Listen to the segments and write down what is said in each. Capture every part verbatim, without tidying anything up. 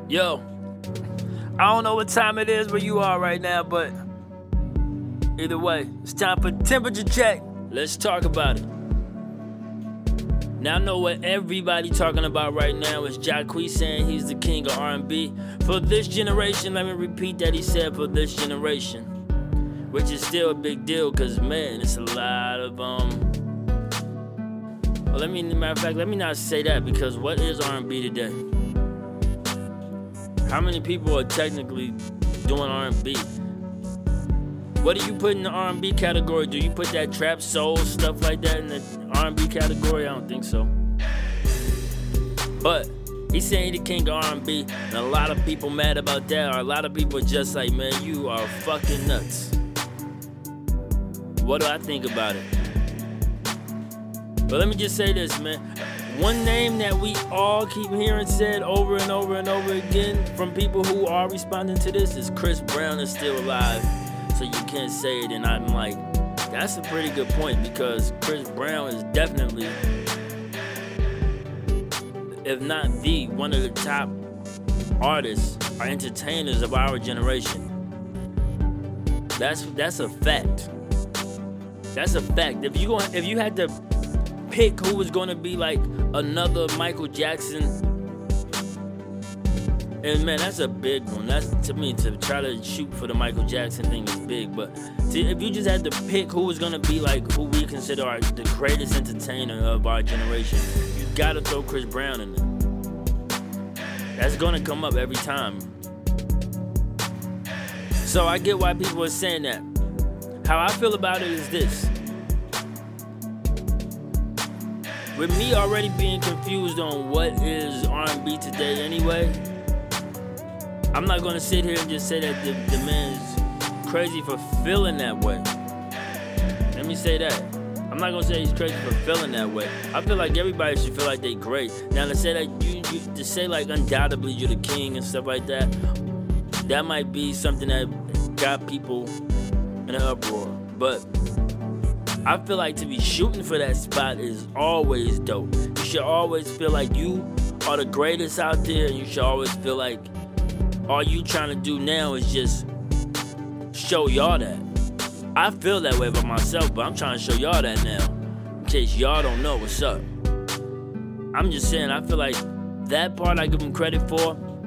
Yo, I don't know what time it is where you are right now, but either way, it's time for temperature check. Let's talk about it. Now I know what everybody talking about right now is Jacquees saying he's the king of R and B. For this generation, let me repeat that he said for this generation. Which is still a big deal, cause man, it's a lot of, um... Well, let me, matter of fact, let me not say that, because what is R and B today? How many people are technically doing R and B? What do you put in the R and B category? Do you put that trap, soul, stuff like that in the R and B category? I don't think so. But he's saying he the king of R and B, and a lot of people mad about that, or a lot of people are just like, man, you are fucking nuts. What do I think about it? But let me just say this, man. One name that we all keep hearing said over and over and over again from people who are responding to this is Chris Brown is still alive. So you can't say it, and I'm like, that's a pretty good point, because Chris Brown is definitely, if not the, one of the top artists or entertainers of our generation. That's that's a fact. That's a fact. If you go, if you had to pick who was going to be like another Michael Jackson, and man, that's a big one. That's, to me, to try to shoot for the Michael Jackson thing is big. But to, if you just had to pick who was going to be like who we consider our, the greatest entertainer of our generation, you got to throw Chris Brown in there. That's going to come up every time. So I get why people are saying that. How I feel about it is this. With me already being confused on what is R and B today anyway, I'm not going to sit here and just say that the, the man's crazy for feeling that way. Let me say that. I'm not going to say he's crazy for feeling that way. I feel like everybody should feel like they great. Now to say that you, you to say like undoubtedly you're the king and stuff like that, that might be something that got people in an uproar. But I feel like to be shooting for that spot is always dope. You should always feel like you are the greatest out there, and you should always feel like all you trying to do now is just show y'all that. I feel that way about myself, but I'm trying to show y'all that now, in case y'all don't know what's up. I'm just saying, I feel like that part I give him credit for.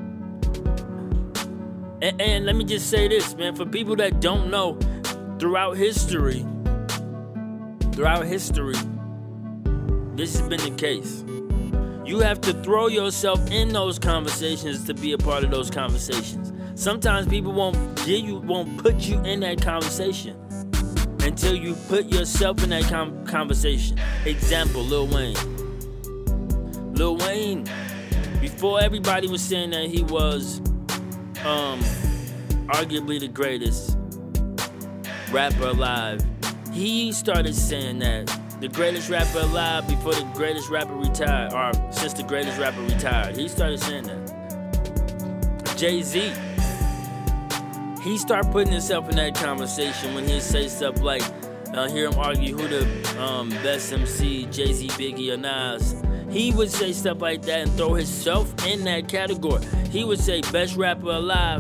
And, and let me just say this, man, for people that don't know, throughout history, throughout history, this has been the case. You have to throw yourself in those conversations to be a part of those conversations. Sometimes people won't give you, won't put you in that conversation until you put yourself in that com- conversation. Example, Lil Wayne. Lil Wayne, before everybody was saying that he was um, arguably the greatest rapper alive, he started saying that the greatest rapper alive before the greatest rapper retired, or since the greatest rapper retired. He started saying that. Jay-Z, he started putting himself in that conversation when he say stuff like, uh, hear him argue who the um, best M C, Jay-Z, Biggie, or Nas. He would say stuff like that and throw himself in that category. He would say best rapper alive.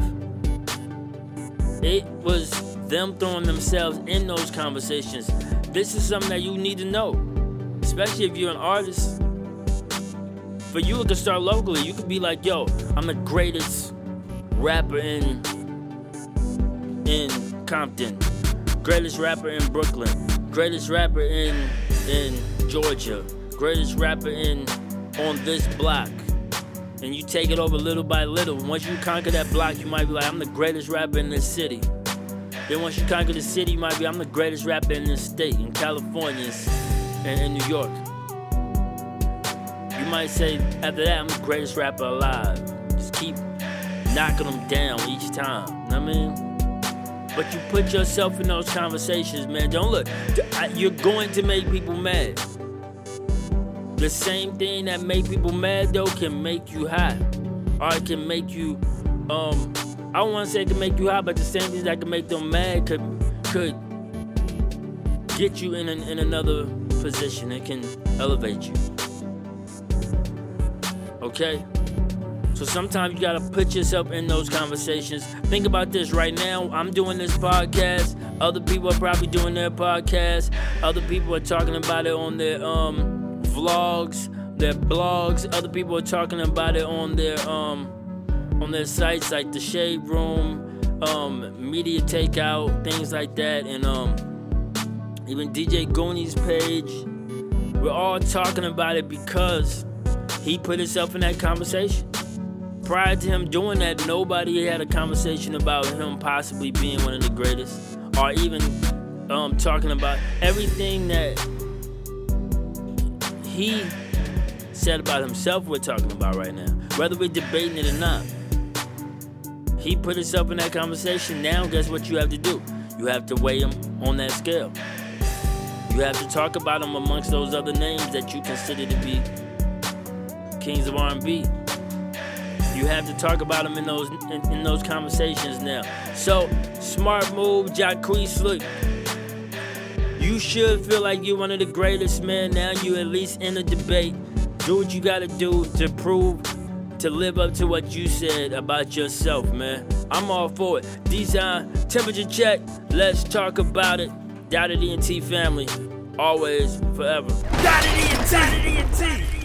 It was them throwing themselves in those conversations. This is something that you need to know, especially if you're an artist. For you, it could start locally. You could be like, yo, I'm the greatest rapper in in Compton, greatest rapper in Brooklyn, greatest rapper in in Georgia, greatest rapper in on this block. And you take it over little by little. Once you conquer that block, you might be like, I'm the greatest rapper in this city. Then once you conquer the city, you might be, I'm the greatest rapper in this state, in California and in New York. You might say, after that, I'm the greatest rapper alive. Just keep knocking them down each time. You know what I mean? But you put yourself in those conversations, man. Don't look. You're going to make people mad. The same thing that make people mad, though, can make you hot. Or it can make you, um... I don't want to say it can make you hot, but the same thing that can make them mad could could get you in an, in another position. It can elevate you. Okay? So sometimes you gotta put yourself in those conversations. Think about this right now. I'm doing this podcast. Other people are probably doing their podcast. Other people are talking about it on their um, vlogs, their blogs. Other people are talking about it on their um, on their sites like the Shade Room, um, Media Takeout, things like that, and um, even D J Gooney's page. We're all talking about it because he put himself in that conversation. Prior to him doing that, nobody had a conversation about him possibly being one of the greatest, or even um, talking about everything that he said about himself. We're talking about right now, whether we're debating it or not. He put himself in that conversation. Now, guess what you have to do? You have to weigh him on that scale. You have to talk about him amongst those other names that you consider to be kings of R and B. You have to talk about them in those in, in those conversations now. So, smart move, Jacquees. Look, you should feel like you're one of the greatest, man. Now you at least in a debate. Do what you gotta do to prove, to live up to what you said about yourself, man. I'm all for it. Design, temperature check. Let's talk about it. Dottie D and T family, always, forever. Dottie D and T.